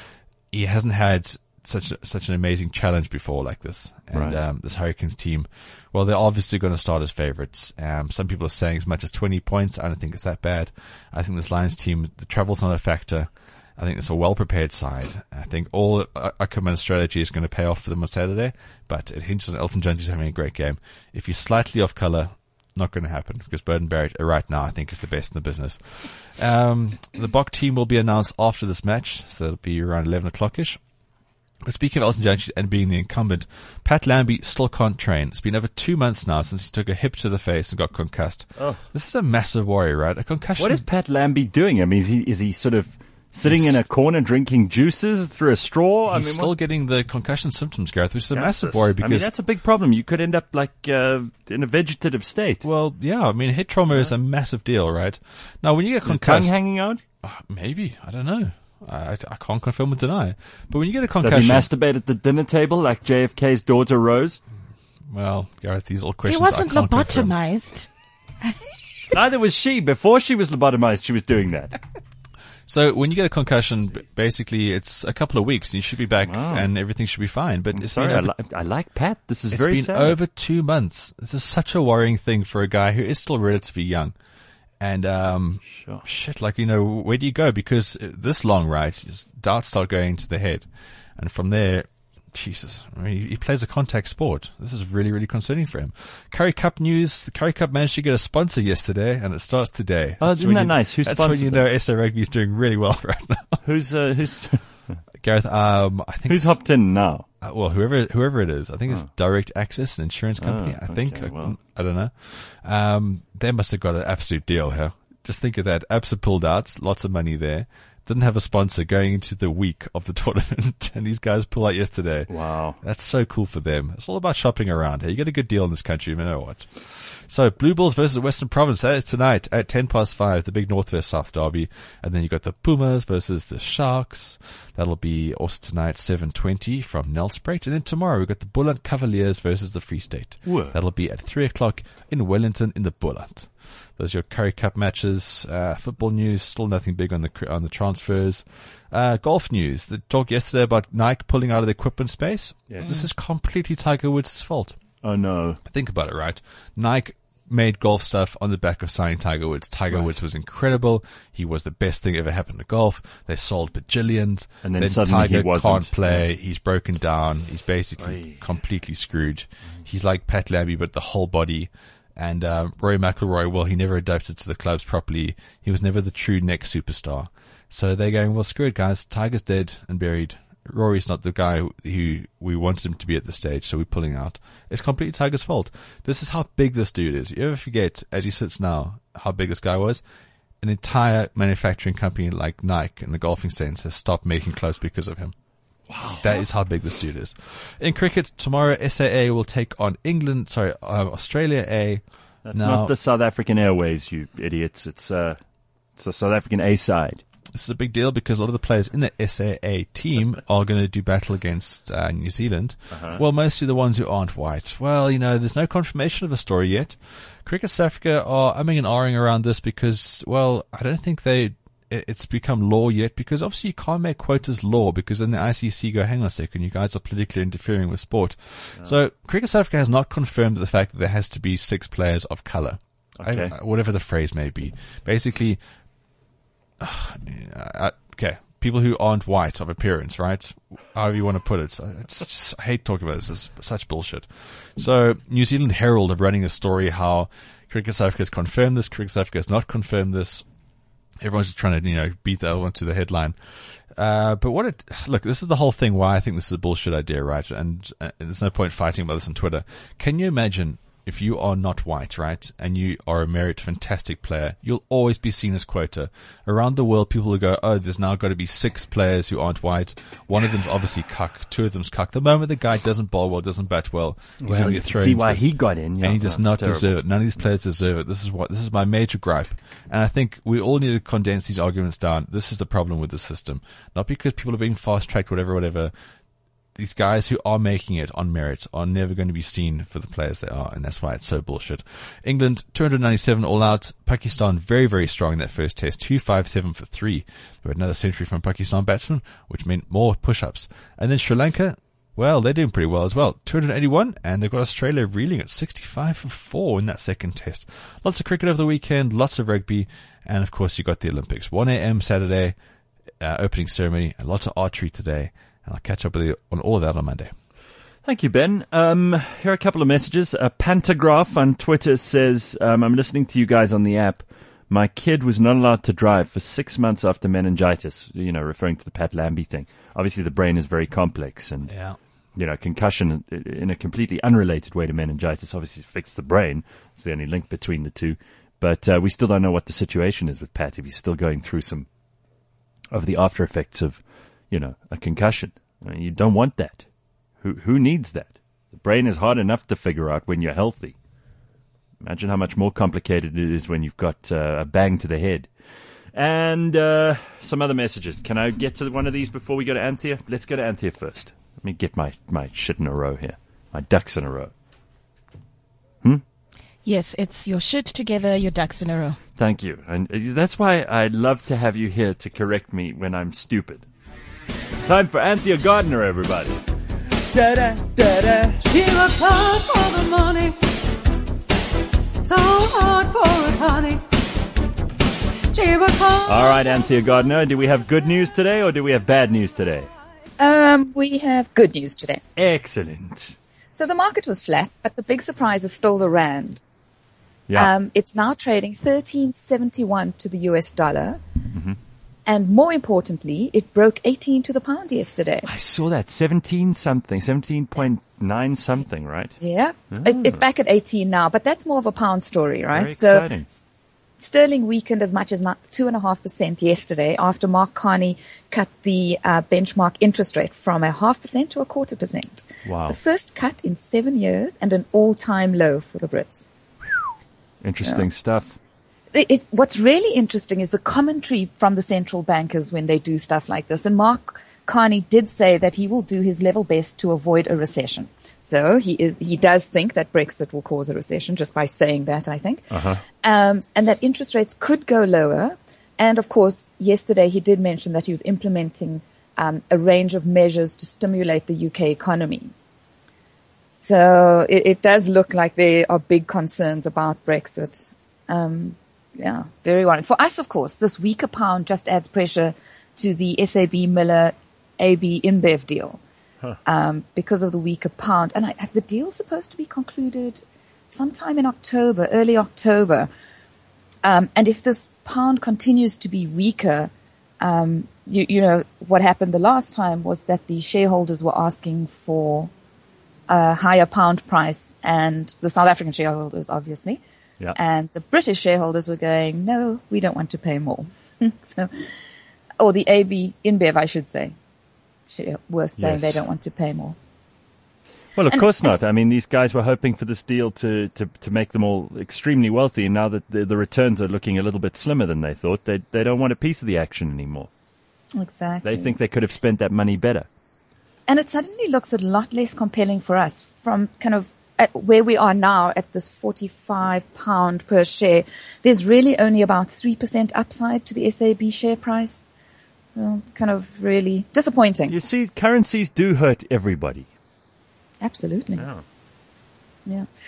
he hasn't had such a, such an amazing challenge before like this. And Right. um, this Hurricanes team, well, they're obviously going to start as favorites. Um, some people are saying as much as twenty points. I don't think it's that bad. I think this Lions team, the travel's not a factor. I think it's a well-prepared side. I think all Ackermann's strategy is going to pay off for them on Saturday, but it hinges on Elton Jantjies having a great game. If he's slightly off colour, not going to happen, because Burden Barrett uh, right now I think is the best in the business. Um, the Bok team will be announced after this match, so it'll be around eleven o'clock-ish. But speaking of Elton Jantjies and being the incumbent, Pat Lambie still can't train. It's been over two months now since he took a hip to the face and got concussed. Oh. This is a massive worry, right? A concussion. What is Pat Lambie doing? I mean, is he is he sort of sitting in a corner drinking juices through a straw? I He's mean, still what? getting the concussion symptoms, Gareth, which is a Yes, massive yes. worry because, I mean, that's a big problem. You could end up like uh, in a vegetative state. well, yeah, I mean, head trauma is a massive deal, right? Now, when you get Is his tongue concussed, hanging out? uh, maybe, I don't know. I, I can't confirm or deny. But when you get a Does concussion, he masturbate at the dinner table like J F K's daughter Rose? well, Gareth, these are all He questions wasn't I can't confirm. lobotomized. Neither was she. Before she was lobotomized, she was doing that. So when you get a concussion, b- basically it's a couple of weeks and you should be back Wow. and everything should be fine. But it's Sorry, been I, over, li- I like Pat. This is it's very been sad. over two months. This is such a worrying thing for a guy who is still relatively young. And, um, Sure. shit, like, you know, where do you go? Because uh, this long, right, just doubts start going to the head. And from there, Jesus, I mean, he, he plays a contact sport. This is really, really concerning for him. Curry Cup news. The Curry Cup managed to get a sponsor yesterday and it starts today. Oh, That's isn't when that you- nice? Who That's when sponsored you know S A Rugby is doing really well right now. Who's uh, who's Gareth, um, I think who's it's- hopped in now? Uh, well, whoever whoever it is, I think it's Direct Access, an insurance company. Oh, I think okay, I, well. I don't know. Um, they must have got an absolute deal here. Just think of that. Absa pulled out, lots of money there. Didn't have a sponsor going into the week of the tournament, and these guys pull out yesterday. Wow. That's so cool for them. It's all about shopping around. Hey, you get a good deal in this country, you know what. So, Blue Bulls versus Western Province. That is tonight at ten past five, the big Northwest South derby. And then you got the Pumas versus the Sharks. That'll be also tonight, seven twenty from Nelspruit. And then tomorrow we've got the Bullant Cavaliers versus the Free State. Whoa. That'll be at three o'clock in Wellington in the Bullant. Those are your Curry Cup matches. Uh, football news, still nothing big on the on the transfers. Uh, golf news. The talk yesterday about Nike pulling out of the equipment space. Yes. This is completely Tiger Woods' fault. Oh no. Think about it, right? Nike made golf stuff on the back of signing Tiger Woods. Tiger Right. Woods was incredible. He was the best thing ever happened to golf. They sold bajillions. And then suddenly he Tiger wasn't. can't play. He's broken down. He's basically Oy. completely screwed. He's like Pat Lambie, but the whole body. And um, Rory McIlroy, well, he never adapted to the clubs properly. He was never the true next superstar. So they're going, well, screw it, guys. Tiger's dead and buried. Rory's not the guy who, who we wanted him to be at the stage, so we're pulling out. It's completely Tiger's fault. This is how big this dude is. You ever forget, as he sits now, how big this guy was? An entire manufacturing company like Nike in the golfing sense has stopped making clothes because of him. Wow. That is how big this dude is. In cricket, tomorrow S A A will take on England, sorry, uh, Australia A. That's Now- not the South African Airways, you idiots. It's uh, it's the South African A side. This is a big deal because a lot of the players in the S A A team are going to do battle against uh, New Zealand. Uh-huh. Well, mostly the ones who aren't white. Well, you know, there's no confirmation of the story yet. Cricket South Africa are umming and ahhing around this because, well, I don't think they it- it's become law yet, because obviously you can't make quotas law because then the I C C go, hang on a second, you guys are politically interfering with sport. So Cricket South Africa has not confirmed the fact that there has to be six players of colour. Okay. I, whatever the phrase may be. Basically, uh, uh, okay, people who aren't white of appearance, right? However you want to put it. It's just, I hate talking about this. It's such bullshit. So, New Zealand Herald are running a story how Cricket South Africa has confirmed this, Cricket South Africa has not confirmed this. Everyone's just trying to, you know, beat that one to the headline. Uh, but what it, look, this is the whole thing why I think this is a bullshit idea, right? And uh, there's no point fighting about this on Twitter. Can you imagine if you are not white, right, and you are a merit fantastic player, you'll always be seen as quota. Around the world, people will go, oh, there's now got to be six players who aren't white. One of them's obviously cuck. Two of them's cuck. The moment the guy doesn't bowl well, doesn't bat well, he's Well, going to you get can thrown. see why into he this. got in. Yeah, and he does no, not it's terrible. deserve it. None of these players deserve it. This is what, this is my major gripe. And I think we all need to condense these arguments down. This is the problem with the system. Not because people are being fast-tracked, whatever, whatever. These guys who are making it on merit are never going to be seen for the players they are, and that's why it's so bullshit. England, two hundred ninety-seven all out. Pakistan, very, very strong in that first test. two fifty-seven for three. We had another century from Pakistan batsman, which meant more push-ups. And then Sri Lanka, well, they're doing pretty well as well. two hundred eighty-one, and they've got Australia reeling at sixty-five for four in that second test. Lots of cricket over the weekend, lots of rugby, and of course you've got the Olympics. one a.m. Saturday, uh, opening ceremony, and lots of archery today. And I'll catch up with you on all of that on Monday. Thank you, Ben. Um, here are a couple of messages. A Pantograph on Twitter says, um, I'm listening to you guys on the app. My kid was not allowed to drive for six months after meningitis, you know, referring to the Pat Lambie thing. Obviously, the brain is very complex and, Yeah. you know, concussion in a completely unrelated way to meningitis obviously affects the brain. It's the only link between the two. But uh, we still don't know what the situation is with Pat, if he's still going through some of the after effects of, you know, a concussion. I mean, you don't want that. Who who needs that? The brain is hard enough to figure out when you're healthy. Imagine how much more complicated it is when you've got uh, a bang to the head. And uh, some other messages. Can I get to one of these before we go to Anthea? Let's go to Anthea first. Let me get my, my shit in a row here. My ducks in a row. Hmm? Yes, it's your shit together, your ducks in a row. Thank you. And that's why I love to have you here to correct me when I'm stupid. It's time for Anthea Gardner, everybody. Da-da, da-da. She works hard for the money, so hard for it, honey. She works hard. All right, Anthea Gardner, do we have good news today or do we have bad news today? Um, we have good news today. Excellent. So the market was flat, but the big surprise is still the rand. Yeah. Um, it's now trading thirteen seventy-one to the U S dollar. Mm-hmm. And more importantly, it broke eighteen to the pound yesterday. I saw that. seventeen something, seventeen point nine something, right? Yeah. It's, it's back at eighteen now, but that's more of a pound story, right? Very so exciting. s- sterling weakened as much as two and a half percent yesterday after Mark Carney cut the uh, benchmark interest rate from a half percent to a quarter percent. Wow. The first cut in seven years and an all-time low for the Brits. Interesting stuff. It, it, what's really interesting is the commentary from the central bankers when they do stuff like this. And Mark Carney did say that he will do his level best to avoid a recession. So he is, he does think that Brexit will cause a recession just by saying that, I think. Uh-huh. Um, and that interest rates could go lower. And of course, yesterday he did mention that he was implementing um, a range of measures to stimulate the U K economy. So it, it does look like there are big concerns about Brexit. Um, yeah, very worrying. For us, of course, this weaker pound just adds pressure to the S A B Miller A B InBev deal huh. um, because of the weaker pound. And I, the deal's supposed to be concluded sometime in October, early October. Um, and if this pound continues to be weaker, um, you, you know, what happened the last time was that the shareholders were asking for a higher pound price, and the South African shareholders, obviously. Yeah. And the British shareholders were going, no, we don't want to pay more. so, or the A B InBev, I should say, were saying Yes. they don't want to pay more. Well, of And course not. as- I mean, these guys were hoping for this deal to, to, to make them all extremely wealthy, and now that the, the returns are looking a little bit slimmer than they thought, they they don't want a piece of the action anymore. Exactly. They think they could have spent that money better. And it suddenly looks a lot less compelling for us from kind of at where we are now at this forty-five pound per share. There's really only about three percent upside to the S A B share price. So kind of really disappointing. You see, currencies do hurt everybody. Absolutely. Yeah. Yeah.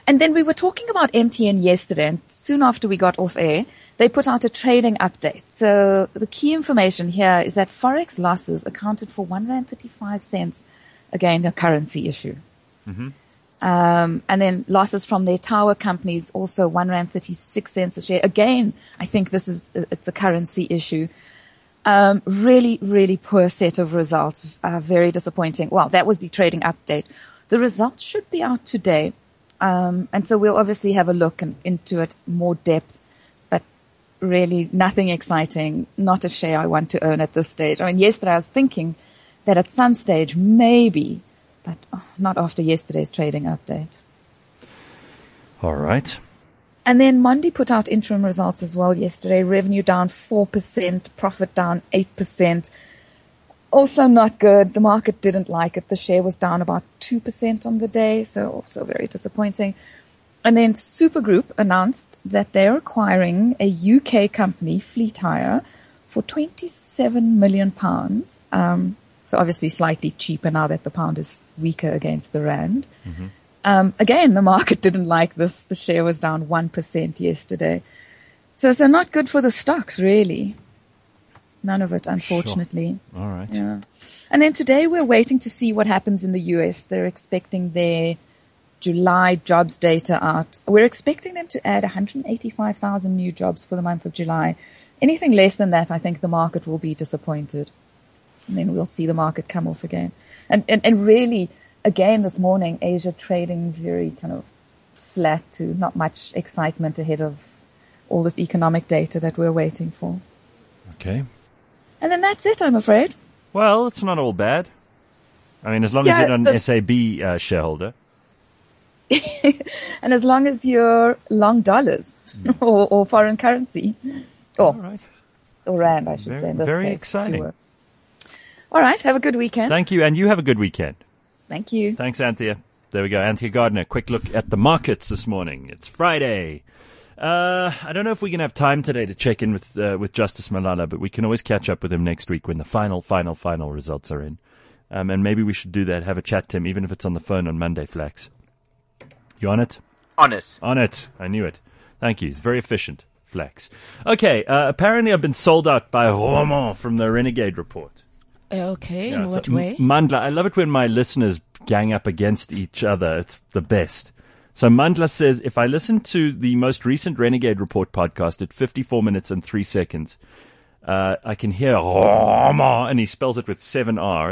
And then we were talking about M T N yesterday, and soon after we got off air, they put out a trading update. So the key information here is that Forex losses accounted for one rand thirty-five cents, again, a currency issue. Mm-hmm. Um, and then losses from their tower companies, also one rand thirty-six cents a share. Again, I think this is, it's a currency issue. Um, really, really poor set of results. Uh, very disappointing. Well, that was the trading update. The results should be out today. Um, and so we'll obviously have a look in, into it more depth, but really nothing exciting, not a share I want to own at this stage. I mean, yesterday I was thinking that at some stage, maybe, but oh, not after yesterday's trading update. All right. And then Mondi put out interim results as well yesterday. Revenue down four percent, profit down eight percent. Also not good. The market didn't like it. The share was down about two percent on the day, so also very disappointing. And then Supergroup announced that they're acquiring a U K company, Fleet Hire, for twenty-seven million pounds. Um, so obviously slightly cheaper now that the pound is weaker against the rand. Mm-hmm. Um, again, the market didn't like this. The share was down one percent yesterday. So, so not good for the stocks, really. None of it, unfortunately. Sure. All right. Yeah. And then today we're waiting to see what happens in the U S. They're expecting their July jobs data out. We're expecting them to add one hundred eighty-five thousand new jobs for the month of July. Anything less than that, I think the market will be disappointed. And then we'll see the market come off again. And, and, and really, again, this morning, Asia trading very kind of flat to not much excitement ahead of all this economic data that we're waiting for. Okay. And then that's it, I'm afraid. Well, it's not all bad. I mean, as long Yeah, as you're not an this- S A B uh, shareholder. And as long as you're long dollars or, or foreign currency. Or, All right. or rand, I should Very- say, in this very case. if you exciting. were. All right, have a good weekend. Thank you, and you have a good weekend. Thank you. Thanks, Anthea. There we go. Anthea Gardner, quick look at the markets this morning. It's Friday. Uh, I don't know if we're going to have time today to check in with uh, with Justice Malala, but we can always catch up with him next week when the final, final, final results are in. Um, and maybe we should do that, have a chat to him, even if it's on the phone on Monday, Flax. You on it? On it. On it. I knew it. Thank you. It's very efficient, Flax. Okay, uh, apparently I've been sold out by Roman from the Renegade Report. Okay, Yeah, in what so, way? M- Mandla, I love it when my listeners gang up against each other. It's the best. So Mandla says, if I listen to the most recent Renegade Report podcast at fifty-four minutes and three seconds, uh, I can hear Roma, and he spells it with seven R's,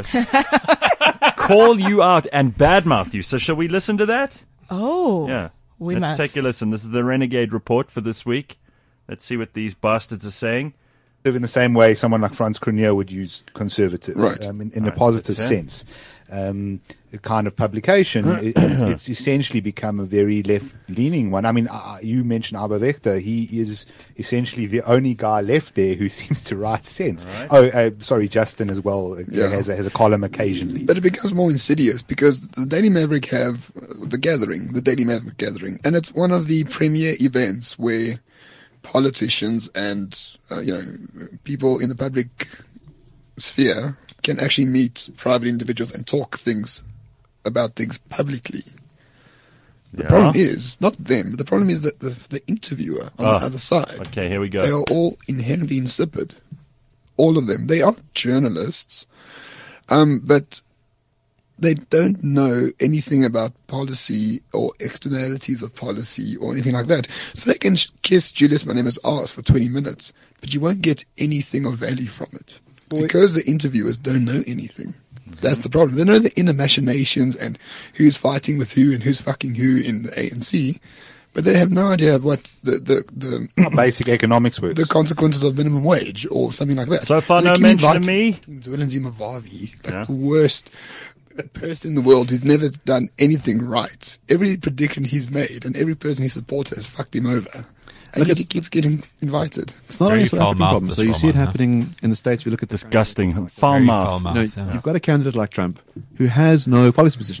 call you out and badmouth you. So shall we listen to that? Oh, Yeah. we Let's must. take a listen. This is the Renegade Report for this week. Let's see what these bastards are saying. In the same way someone like Franz Cronje would use conservative, Right. um, in, in Right, a positive that's fair. sense. Um, a kind of publication, it, it's essentially become a very left-leaning one. I mean, uh, you mentioned Abba Vector. He is essentially the only guy left there who seems to write sense. Right. Oh, uh, sorry, Justin as well uh, Yeah. has, a, has a column occasionally. But it becomes more insidious because the Daily Maverick have uh, the gathering, the Daily Maverick gathering, and it's one of the premier events where politicians and uh, you know people in the public sphere can actually meet private individuals and talk things about things publicly. The Yeah. problem is not them. The problem is that the, the interviewer on Oh, the other side. Okay, here we They go. are all inherently insipid. All of them. They are journalists, um, but they don't know anything about policy or externalities of policy or anything like that. So they can sh- kiss Julius Malema's ass for twenty minutes, but you won't get anything of value from it. Because the interviewers don't know anything. That's the problem. They know the inner machinations and who's fighting with who and who's fucking who in the A N C, but they have no idea what the, the, the Basic economics works. the consequences of minimum wage or something like that. So far, They no can mention of invite me. Zwelin Zimbabwe, like Yeah. the worst person in the world who's never done anything right. Every prediction he's made and every person he supports has fucked him over. And Look, yet it's- he keeps getting invited. It's not Very only a South African foul-mouthed, problem. this So you see it Roman, huh? happening in the States. If you look at this, Disgusting. Foul Very mouth. foul you know, mouth, yeah. you've got a candidate like Trump who has no policy positions.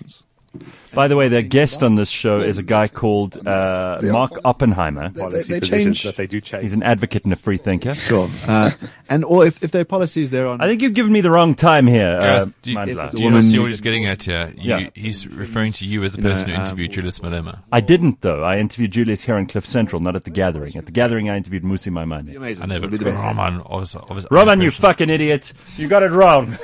By the way, the guest on this show is a guy called uh, Mark Oppenheimer. Policy they positions change- that they do change. He's an advocate and a free thinker. Sure. Uh, and or if, if their policies they're on. I think you've given me the wrong time here, uh, Gareth, do you, Mandla. do you woman- see what he's getting at here? You, Yeah. He's referring to you as the You know, person who um, interviewed Julius Malema. I didn't, though. I interviewed Julius here on Cliff Central, not at the Gathering. At the Gathering, I interviewed Musi Maimane. Amazing. I know, It'll but be the best. Roman, was, was Roman, you fucking idiot. You got it wrong.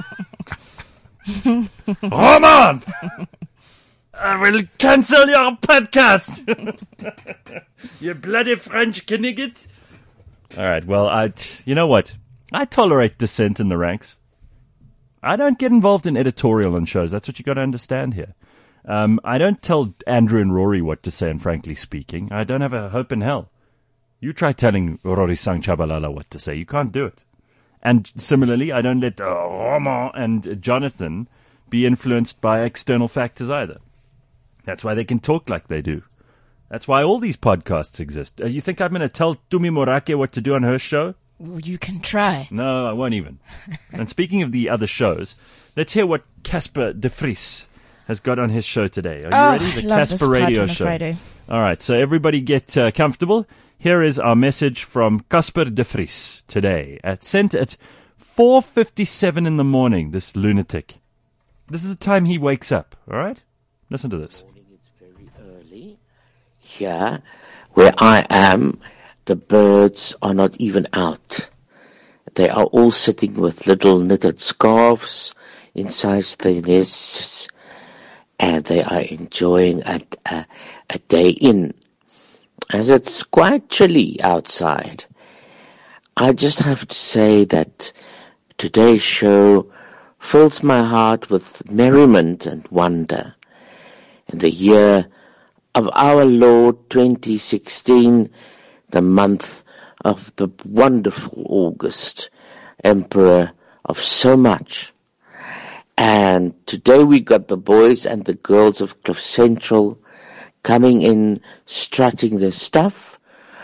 Roman! I will cancel your podcast. You bloody French knigget. All right, well, I, you know what? I tolerate dissent in the ranks. I don't get involved in editorial on shows. That's what you got to understand here. Um, I don't tell Andrew and Rory what to say, and frankly speaking, I don't have a hope in hell. You try telling Rory Sang Chabalala what to say. You can't do it. And similarly, I don't let uh, Roman and Jonathan be influenced by external factors either. That's why they can talk like they do. That's why all these podcasts exist. Uh, you think I'm going to tell Tumi Morake what to do on her show? You can try. No, I won't even. And speaking of the other shows, let's hear what Casper de Vries has got on his show today. Are you Oh, ready? I The love this Casper part Radio on a Show. Friday. All right, so everybody get uh, comfortable. Here is our message from Casper de Vries today, at sent at four fifty-seven in the morning. This lunatic. This is the time he wakes up. All right, listen to this. It's very early. Here, where I am, the birds are not even out. They are all sitting with little knitted scarves inside their nests, and they are enjoying a, a, a day in, as it's quite chilly outside. I just have to say that today's show fills my heart with merriment and wonder. In the year of our Lord twenty sixteen, the month of the wonderful August, Emperor of so much. And today we got the boys and the girls of Cliff Central coming in, strutting their stuff.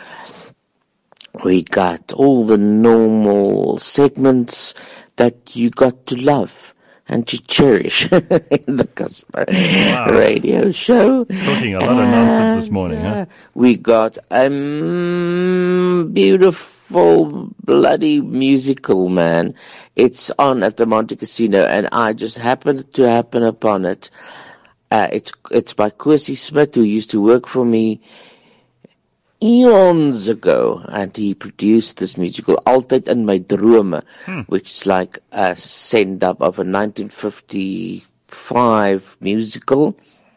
We got all the normal segments that you got to love and to cherish in the Casper Wow. Radio Show. Talking a lot of nonsense this morning, huh? We got a um, beautiful bloody musical, man. It's on at the Monte Casino, and I just happened to happen upon it. Uh, it's it's by Kwesi Smith, who used to work for me eons ago, and he produced this musical, Altyd in My Drome, Hmm. which is like a send-up of a nineteen fifty-five musical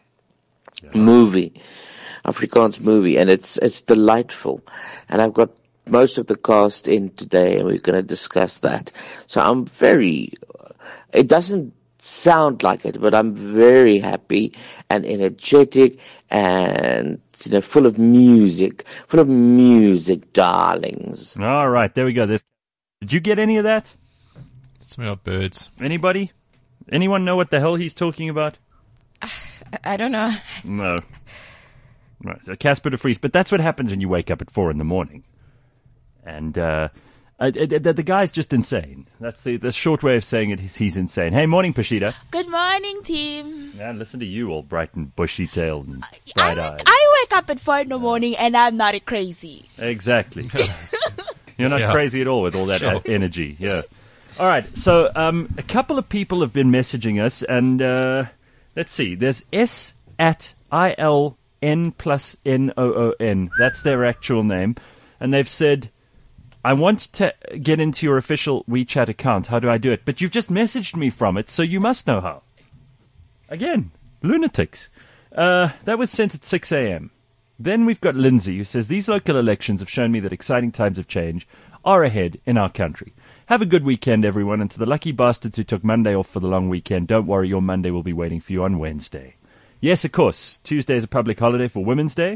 movie, Afrikaans movie, and it's it's delightful. And I've got most of the cast in today, and we're going to discuss that. So I'm very, it doesn't sound like it, but I'm very happy and energetic and, you know, full of music, full of music, darlings. All right, there we go. This, did you get any of that? It's me up birds. Anybody? Anyone know what the hell he's talking about? I, I don't know. No. Right, so Casper de Vries. But that's what happens when you wake up at four in the morning. And uh, uh, the, the guy's just insane. That's the, the short way of saying it. He's, he's insane. Hey, morning, Pashida. Good morning, team. Man, listen to you, all bright and bushy-tailed and I, bright-eyed. I wake up at four in the morning and I'm not crazy. Exactly. You're not Yeah. crazy at all with all that Sure. e- energy. Yeah. All right. So um, a couple of people have been messaging us, and uh, let's see. There's S at I L N plus N O O N. That's their actual name, and they've said, I want to get into your official WeChat account. How do I do it? But you've just messaged me from it, so you must know how. Again, lunatics. Uh, that was sent at six a.m. Then we've got Lindsay, who says, these local elections have shown me that exciting times of change are ahead in our country. Have a good weekend, everyone, and to the lucky bastards who took Monday off for the long weekend, don't worry, your Monday will be waiting for you on Wednesday. Yes, of course, Tuesday is a public holiday for Women's Day.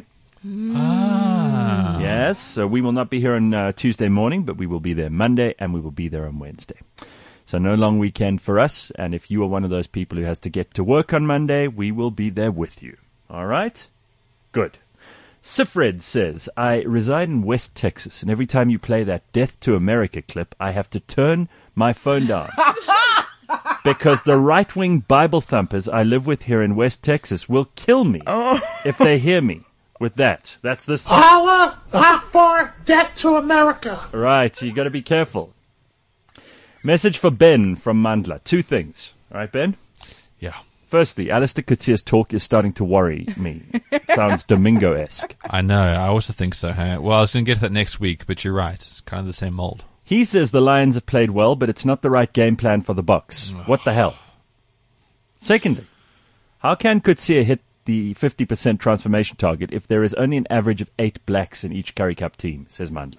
Ah. Yes, so we will not be here on uh, Tuesday morning, but we will be there Monday, and we will be there on Wednesday. So no long weekend for us, and if you are one of those people who has to get to work on Monday, we will be there with you. All right? Good. Sifred says, I reside in West Texas, and every time you play that Death to America clip, I have to turn my phone down. because the right-wing Bible thumpers I live with here in West Texas will kill me if they hear me with that. That's this. Power, for death to America. Right, you got to be careful. Message for Ben from Mandla. Two things. All right, Ben? Yeah. Firstly, Alistair Coetzee's talk is starting to worry me. Sounds Domingo-esque. I know. I also think so. Huh? Well, I was going to get to that next week, but you're right. It's kind of the same mold. He says the Lions have played well, but it's not the right game plan for the Bucks. What the hell? Secondly, how can Coetzee hit the fifty percent transformation target if there is only an average of eight blacks in each Currie Cup team, says Mandla.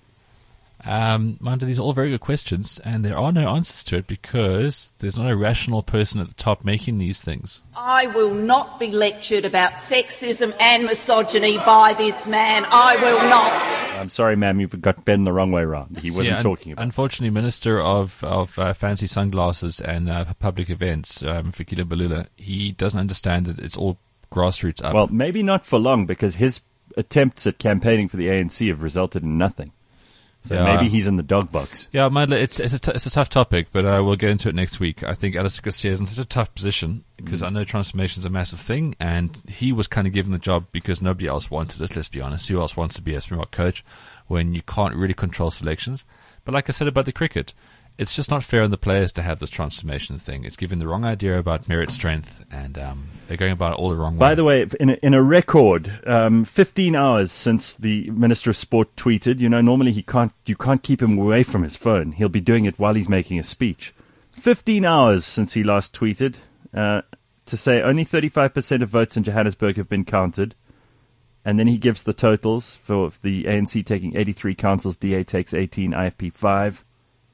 Um, Manda, these are all very good questions, and there are no answers to it because there's not a rational person at the top making these things. I will not be lectured about sexism and misogyny by this man. I will not. I'm sorry, ma'am, you've got Ben the wrong way around. He wasn't Yeah, un- talking about Unfortunately, Minister of, of uh, Fancy Sunglasses and uh, Public Events, um, Fikile Mbalula, he doesn't understand that it's all grassroots up. Well, maybe not for long, because his attempts at campaigning for the A N C have resulted in nothing. So Yeah. maybe he's in the dog box. Yeah, Mandla, it's it's a, t- it's a tough topic, but uh, we'll get into it next week. I think Alistair Coetzee is in such a tough position because Mm. I know transformation is a massive thing, and he was kind of given the job because nobody else wanted it. Let's be honest, who else wants to be a Springbok coach when you can't really control selections? But like I said about the cricket, it's just not fair on the players to have this transformation thing. It's giving the wrong idea about merit strength, and um, they're going about it all the wrong way. By the way, in a, in a record, um, fifteen hours since the Minister of Sport tweeted, you know, normally he can't, you can't keep him away from his phone. He'll be doing it while he's making a speech. fifteen hours since he last tweeted, uh, to say only thirty-five percent of votes in Johannesburg have been counted. And then he gives the totals for the A N C taking eighty-three councils, D A takes eighteen, I F P five.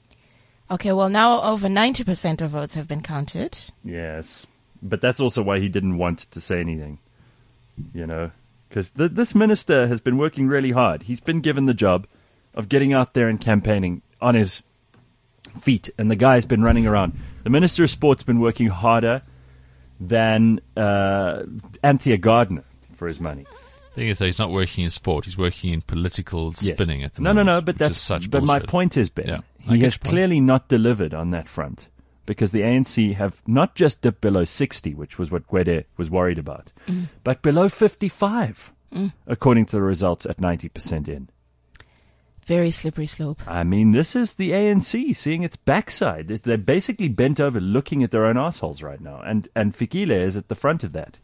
Okay, well, now over ninety percent of votes have been counted. Yes. But that's also why he didn't want to say anything, you know, because th- this minister has been working really hard. He's been given the job of getting out there and campaigning on his feet, and the guy's been running around. The Minister of Sport's been working harder than uh, Anthea Gardner for his money. The thing is, though, he's not working in sport; he's working in political Yes. spinning at the no, moment. No, no, but which that's is such But my bullshit. point is, Ben, Yeah, I he get has your point. clearly not delivered on that front, because the A N C have not just dipped below sixty, which was what Gwede was worried about, Mm. but below fifty-five, Mm. according to the results at ninety percent in. Very slippery slope. I mean, this is the A N C seeing its backside. It- They're basically bent over looking at their own assholes right now, and, and Fikile is at the front of that.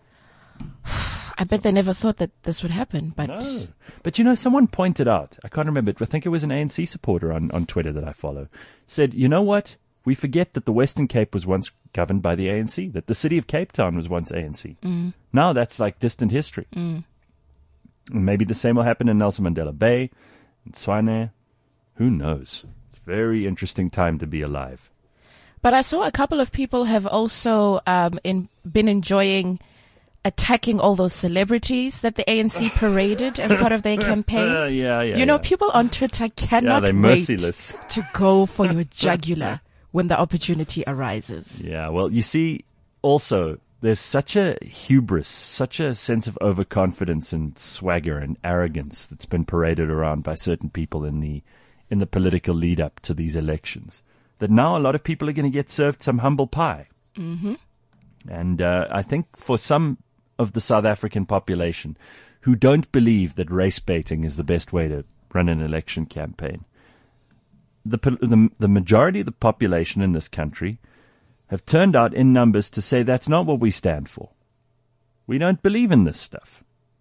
I bet they never thought that this would happen, but No. But you know, someone pointed out, I can't remember, I think it was an A N C supporter on, on Twitter that I follow, said, you know what? We forget that the Western Cape was once governed by the A N C, that the city of Cape Town was once A N C. Mm. Now that's like distant history. Mm. And maybe the same will happen in Nelson Mandela Bay, in Tshwane. Who knows? It's a very interesting time to be alive. But I saw a couple of people have also um, in, been enjoying attacking all those celebrities that the A N C paraded as part of their campaign. Uh, yeah, yeah, You know, yeah. people on Twitter cannot they're wait merciless. to go for your jugular when the opportunity arises. Yeah, well, you see, also, there's such a hubris, such a sense of overconfidence and swagger and arrogance that's been paraded around by certain people in the in the political lead up to these elections, that now a lot of people are going to get served some humble pie. Mm-hmm. And uh, I think for some of the South African population who don't believe that race baiting is the best way to run an election campaign, the the, the majority of the population in this country have turned out in numbers to say that's not what we stand for. We don't believe in this stuff.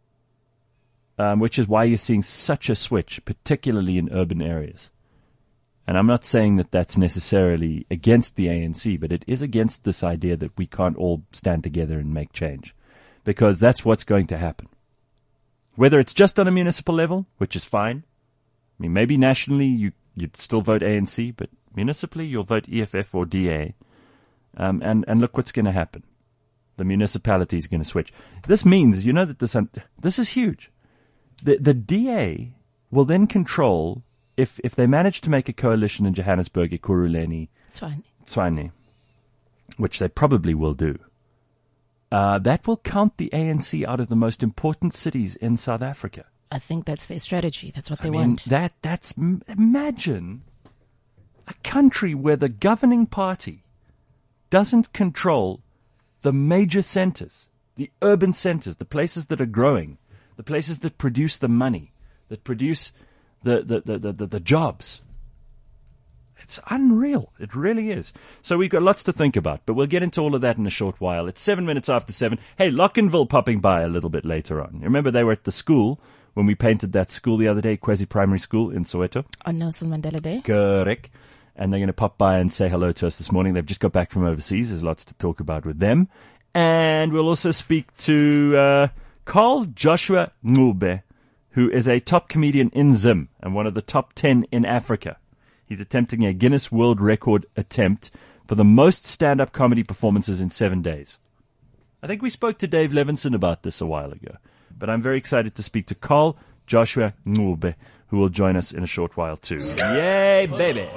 Um, which is why you're seeing such a switch, particularly in urban areas. And I'm not saying that that's necessarily against the A N C, but it is against this idea that we can't all stand together and make change. Because that's what's going to happen. Whether it's just on a municipal level, which is fine. I mean, maybe nationally you, you'd still vote A N C, but municipally you'll vote E F F or D A. Um, and, and look what's going to happen. The municipality is going to switch. This means, you know, that this, this is huge. The, the D A will then control, if, if they manage to make a coalition in Johannesburg, Ekurhuleni, Tshwane. Tshwane, which they probably will do, uh, that will count the A N C out of the most important cities in South Africa. I think that's their strategy. That's what they I mean, want. that, that's, imagine a country where the governing party doesn't control the major centers, the urban centers, the places that are growing, the places that produce the money, that produce the, the, the, the, the, the jobs. It's unreal. It really is. So we've got lots to think about, but we'll get into all of that in a short while. It's seven minutes after seven. Hey, Lockenville popping by a little bit later on. You remember they were at the school when we painted that school the other day, Kwezi Primary School in Soweto? On Nelson Mandela Day. Correct. And they're going to pop by and say hello to us this morning. They've just got back from overseas. There's lots to talk about with them. And we'll also speak to uh, Carl Joshua Ncube, who is a top comedian in Zim and one of the top ten in Africa. He's attempting a Guinness World Record attempt for the most stand-up comedy performances in seven days. I think we spoke to Dave Levinson about this a while ago, but I'm very excited to speak to Carl Joshua Ncube, who will join us in a short while too. Yay, baby!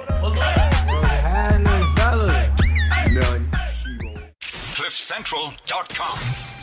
cliff central dot com